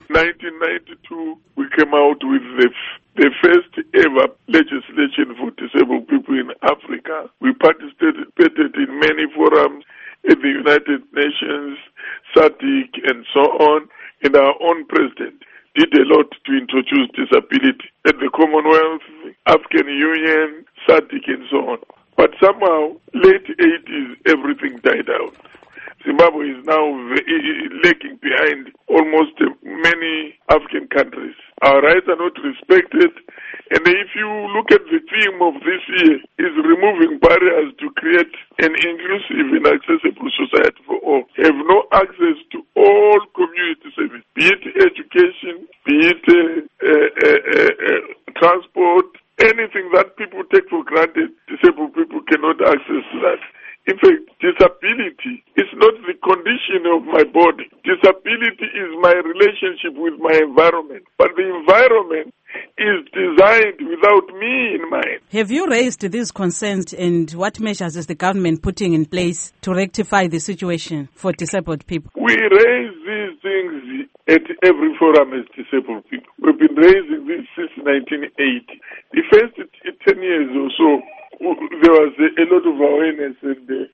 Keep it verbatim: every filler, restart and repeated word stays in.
nineteen ninety-two, we came out with the, the first ever legislation for disabled people in Africa. We participated in many forums in the United Nations, S A D C, and so on, and our own president did a lot to introduce disability at the Commonwealth, African Union, S A D C, and so on. But somehow, late eighties, everything died out. Zimbabwe is now lagging behind almost many African countries. Our rights are not respected, and if you look at the theme of this year, is removing barriers to create an inclusive and accessible society for all. Have no access to all community services, be it education, be it uh, uh, uh, uh, transport, anything that people take for granted, disabled people cannot access that. In fact, disability is not the condition of my body. Disability is my relationship with my environment. But the environment is designed without me in mind. Have you raised these concerns, and what measures is the government putting in place to rectify the situation for disabled people? We raise these things at every forum as disabled people. We've been raising this since nineteen eighty. The first ten years or so, there was a lot of awareness and uh,